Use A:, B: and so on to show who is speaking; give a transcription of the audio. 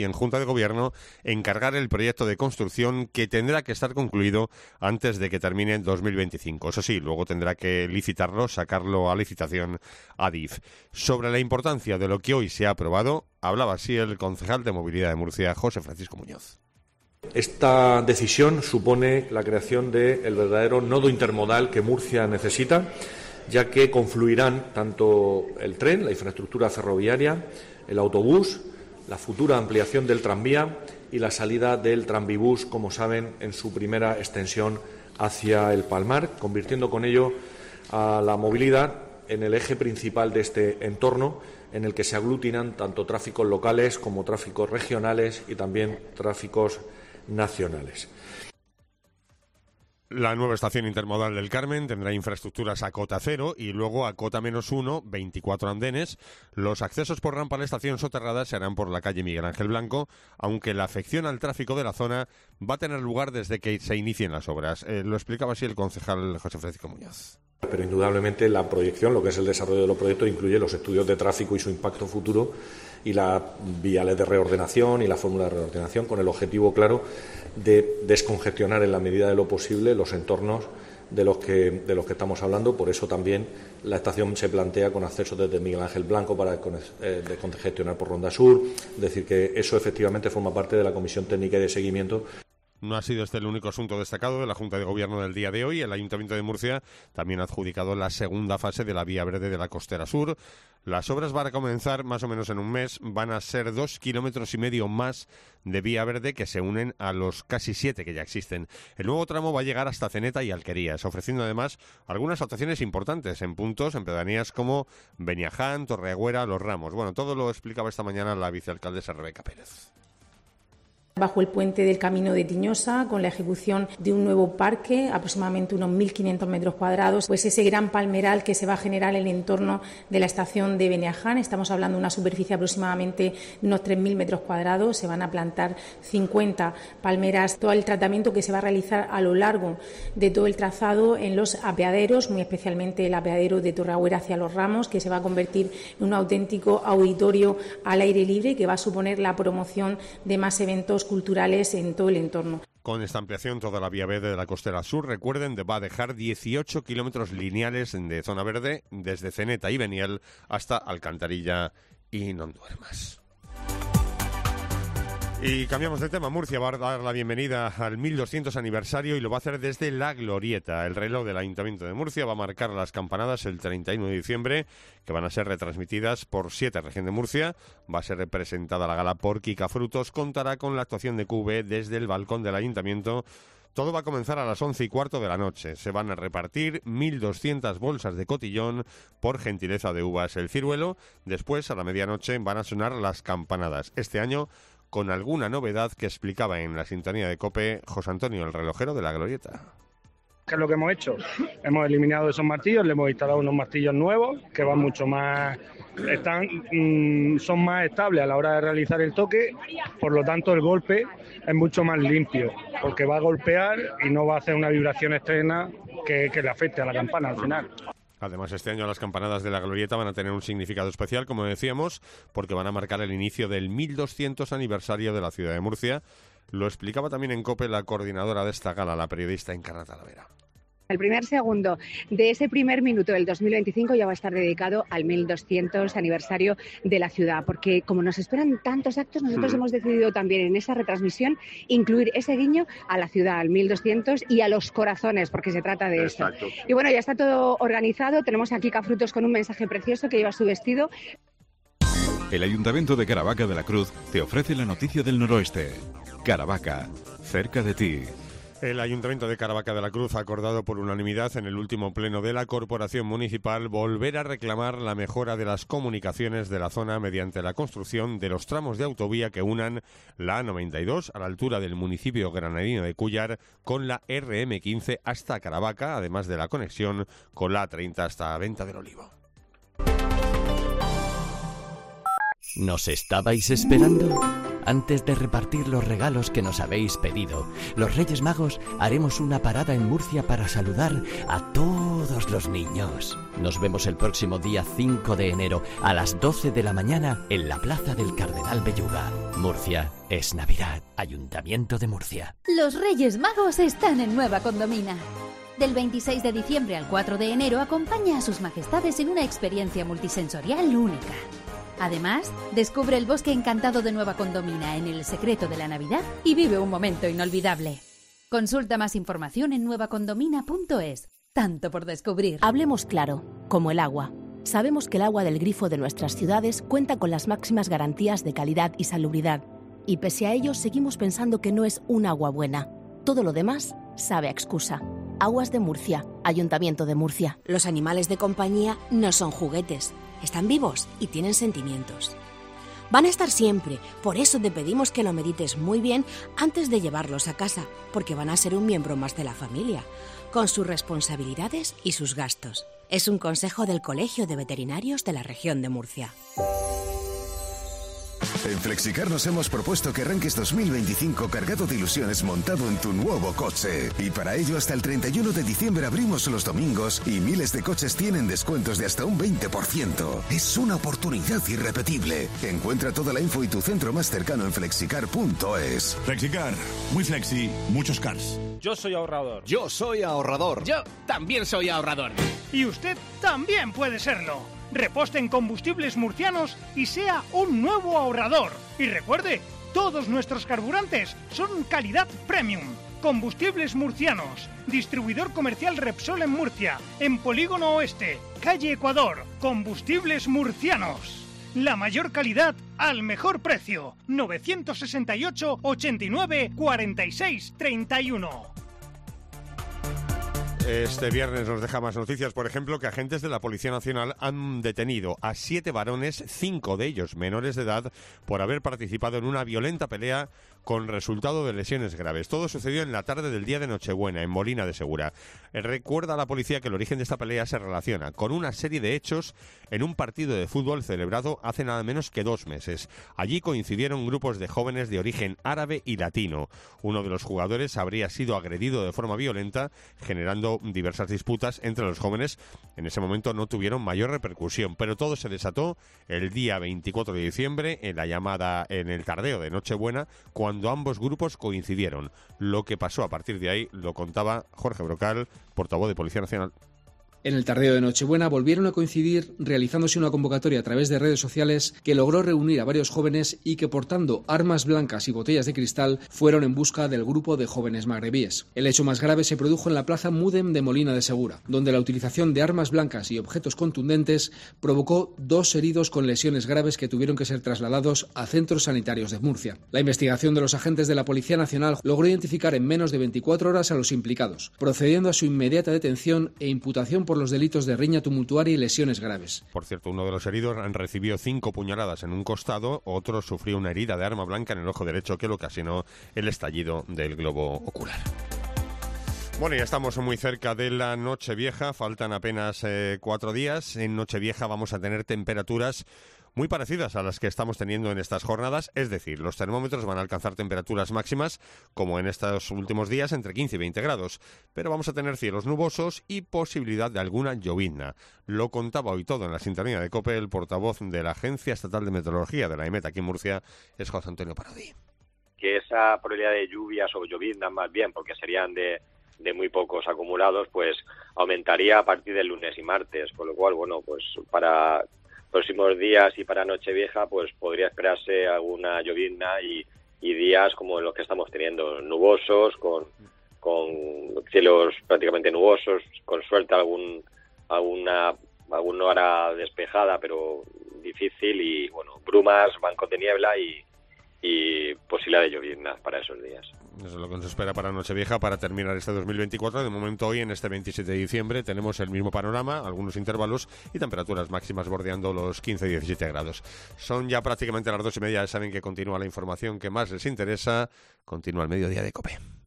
A: y en Junta de Gobierno encargar el proyecto de construcción, que tendrá que estar concluido antes de que termine en 2025. Eso sí, luego tendrá que licitarlo, sacarlo a licitación a DIF. Sobre la importancia de lo que hoy se ha aprobado, hablaba así el concejal de Movilidad de Murcia, José Francisco Muñoz.
B: Esta decisión supone la creación del verdadero nodo intermodal que Murcia necesita, ya que confluirán tanto el tren, la infraestructura ferroviaria, el autobús, la futura ampliación del tranvía y la salida del tranvibús, como saben, en su primera extensión hacia el Palmar, convirtiendo con ello a la movilidad en el eje principal de este entorno, en el que se aglutinan tanto tráficos locales como tráficos regionales y también tráficos nacionales.
A: La nueva estación intermodal del Carmen tendrá infraestructuras a cota cero y luego a cota -1, 24 andenes. Los accesos por rampa a la estación soterrada se harán por la calle Miguel Ángel Blanco, aunque la afección al tráfico de la zona va a tener lugar desde que se inicien las obras. Lo explicaba así el concejal José Francisco Muñoz.
B: Pero indudablemente la proyección, lo que es el desarrollo de los proyectos, incluye los estudios de tráfico y su impacto futuro y las viales de reordenación y la fórmula de reordenación, con el objetivo claro de descongestionar en la medida de lo posible los entornos de los que estamos hablando. Por eso también la estación se plantea con acceso desde Miguel Ángel Blanco para descongestionar por Ronda Sur. Es decir, que eso efectivamente forma parte de la Comisión Técnica y de Seguimiento.
A: No ha sido este el único asunto destacado de la Junta de Gobierno del día de hoy. El Ayuntamiento de Murcia también ha adjudicado la segunda fase de la Vía Verde de la Costera Sur. Las obras van a comenzar más o menos en un mes. Van a ser 2,5 kilómetros más de vía verde que se unen a los casi 7 que ya existen. El nuevo tramo va a llegar hasta Ceneta y Alquerías, ofreciendo además algunas actuaciones importantes en puntos, en pedanías como Beniaján, Torreagüera, Los Ramos. Bueno, todo lo explicaba esta mañana la vicealcaldesa Rebeca Pérez.
C: Bajo el puente del Camino de Tiñosa, con la ejecución de un nuevo parque, aproximadamente unos 1.500 metros cuadrados, pues ese gran palmeral que se va a generar en el entorno de la estación de Beniaján. Estamos hablando de una superficie aproximadamente de unos 3.000 metros cuadrados. Se van a plantar 50 palmeras. Todo el tratamiento que se va a realizar a lo largo de todo el trazado en los apeaderos, muy especialmente el apeadero de Torreagüera hacia Los Ramos, que se va a convertir en un auténtico auditorio al aire libre, que va a suponer la promoción de más eventos culturales en todo el entorno.
A: Con esta ampliación, toda la vía verde de la Costera Sur, recuerden, va a dejar 18 kilómetros lineales de zona verde desde Ceneta y Beniel hasta Alcantarilla y Nonduermas. Y cambiamos de tema. Murcia va a dar la bienvenida al 1200 aniversario y lo va a hacer desde La Glorieta. El reloj del Ayuntamiento de Murcia va a marcar las campanadas el 31 de diciembre, que van a ser retransmitidas por 7 región de Murcia. Va a ser representada la gala por Kika Frutos. Contará con la actuación de QV desde el balcón del Ayuntamiento. Todo va a comenzar a las 11:15 de la noche. Se van a repartir 1.200 bolsas de cotillón por gentileza de Uvas el Ciruelo. Después, a la medianoche, van a sonar las campanadas. Este año, con alguna novedad que explicaba en la sintonía de COPE José Antonio, el relojero de La Glorieta.
D: ¿Qué es lo que hemos hecho? Hemos eliminado esos martillos, le hemos instalado unos martillos nuevos que van mucho más, son más estables a la hora de realizar el toque, por lo tanto el golpe es mucho más limpio, porque va a golpear y no va a hacer una vibración externa que le afecte a la campana al final.
A: Además, este año las campanadas de La Glorieta van a tener un significado especial, como decíamos, porque van a marcar el inicio del 1200 aniversario de la ciudad de Murcia. Lo explicaba también en COPE la coordinadora de esta gala, la periodista Encarna Talavera.
E: El primer segundo de ese primer minuto del 2025 ya va a estar dedicado al 1200 aniversario de la ciudad, porque como nos esperan tantos actos, nosotros hemos decidido también en esa retransmisión incluir ese guiño a la ciudad, al 1200 y a los corazones, porque se trata de eso. Y bueno, ya está todo organizado, tenemos aquí Kika Frutos con un mensaje precioso que lleva su vestido.
F: El Ayuntamiento de Caravaca de la Cruz te ofrece la noticia del noroeste. Caravaca, cerca de ti.
A: El Ayuntamiento de Caravaca de la Cruz ha acordado por unanimidad en el último pleno de la Corporación Municipal volver a reclamar la mejora de las comunicaciones de la zona mediante la construcción de los tramos de autovía que unan la A92 a la altura del municipio granadino de Cúllar con la RM15 hasta Caravaca, además de la conexión con la A30 hasta Venta del Olivo.
G: ¿Nos estabais esperando? Antes de repartir los regalos que nos habéis pedido, los Reyes Magos haremos una parada en Murcia para saludar a todos los niños. Nos vemos el próximo día 5 de enero a las 12 de la mañana en la Plaza del Cardenal Belluga. Murcia es Navidad. Ayuntamiento de Murcia.
H: Los Reyes Magos están en Nueva Condomina. Del 26 de diciembre al 4 de enero acompaña a sus majestades en una experiencia multisensorial única. Además, descubre el bosque encantado de Nueva Condomina en El secreto de la Navidad y vive un momento inolvidable. Consulta más información en nuevacondomina.es. Tanto por descubrir.
I: Hablemos claro, como el agua. Sabemos que el agua del grifo de nuestras ciudades cuenta con las máximas garantías de calidad y salubridad. Y pese a ello, seguimos pensando que no es un agua buena. Todo lo demás sabe a excusa. Aguas de Murcia, Ayuntamiento de Murcia.
J: Los animales de compañía no son juguetes. Están vivos y tienen sentimientos. Van a estar siempre, por eso te pedimos que lo medites muy bien antes de llevarlos a casa, porque van a ser un miembro más de la familia, con sus responsabilidades y sus gastos. Es un consejo del Colegio de Veterinarios de la Región de Murcia.
K: En Flexicar nos hemos propuesto que arranques 2025 cargado de ilusiones montado en tu nuevo coche. Y para ello hasta el 31 de diciembre abrimos los domingos y miles de coches tienen descuentos de hasta un 20%. Es una oportunidad irrepetible. Encuentra toda la info y tu centro más cercano en flexicar.es.
L: Flexicar, muy flexi, muchos cars.
M: Yo soy ahorrador.
N: Yo soy ahorrador.
O: Yo también soy ahorrador.
P: Y usted también puede serlo. Reposte en Combustibles Murcianos y sea un nuevo ahorrador. Y recuerde, todos nuestros carburantes son calidad premium. Combustibles Murcianos, distribuidor comercial Repsol en Murcia, en Polígono Oeste, calle Ecuador. Combustibles Murcianos, la mayor calidad al mejor precio. 968 89 46 31.
A: Este viernes nos deja más noticias, por ejemplo, que agentes de la Policía Nacional han detenido a 7 varones, 5 de ellos menores de edad, por haber participado en una violenta pelea con resultado de lesiones graves. Todo sucedió en la tarde del día de Nochebuena, en Molina de Segura. Recuerda a la policía que el origen de esta pelea se relaciona con una serie de hechos en un partido de fútbol celebrado hace nada menos que 2 meses. Allí coincidieron grupos de jóvenes de origen árabe y latino. Uno de los jugadores habría sido agredido de forma violenta, generando diversas disputas entre los jóvenes. En ese momento no tuvieron mayor repercusión, pero todo se desató el día 24 de diciembre en el tardeo de Nochebuena, cuando ambos grupos coincidieron. Lo que pasó a partir de ahí lo contaba Jorge Brocal, portavoz de Policía Nacional.
Q: En el tardeo de Nochebuena volvieron a coincidir realizándose una convocatoria a través de redes sociales que logró reunir a varios jóvenes y que, portando armas blancas y botellas de cristal, fueron en busca del grupo de jóvenes magrebíes. El hecho más grave se produjo en la plaza Mudem de Molina de Segura, donde la utilización de armas blancas y objetos contundentes provocó 2 heridos con lesiones graves que tuvieron que ser trasladados a centros sanitarios de Murcia. La investigación de los agentes de la Policía Nacional logró identificar en menos de 24 horas a los implicados, procediendo a su inmediata detención e imputación por los delitos de riña tumultuaria y lesiones graves.
A: Por cierto, uno de los heridos recibió 5 puñaladas en un costado, otro sufrió una herida de arma blanca en el ojo derecho que le ocasionó el estallido del globo ocular. Bueno, ya estamos muy cerca de la Nochevieja, faltan apenas 4 días. En Nochevieja vamos a tener temperaturas muy parecidas a las que estamos teniendo en estas jornadas, es decir, los termómetros van a alcanzar temperaturas máximas, como en estos últimos días, entre 15 y 20 grados, pero vamos a tener cielos nubosos y posibilidad de alguna llovizna. Lo contaba hoy todo en la sintonía de COPE el portavoz de la Agencia Estatal de Meteorología de la EMET aquí en Murcia, es José Antonio Parodi.
R: Que esa probabilidad de lluvias o lloviznas más bien, porque serían de muy pocos acumulados, pues aumentaría a partir del lunes y martes, con lo cual, bueno, pues para próximos días y para Nochevieja pues podría esperarse alguna llovizna y días como los que estamos teniendo, nubosos, con cielos prácticamente nubosos, con suerte alguna hora despejada pero difícil, y bueno, brumas, bancos de niebla y posibilidad de lloviznas para esos días.
A: Eso es lo que nos espera para Nochevieja, para terminar este 2024. De momento, hoy, en este 27 de diciembre, tenemos el mismo panorama, algunos intervalos y temperaturas máximas bordeando los 15 y 17 grados. Son ya prácticamente las 2:30, saben que continúa la información que más les interesa. Continúa el mediodía de COPE.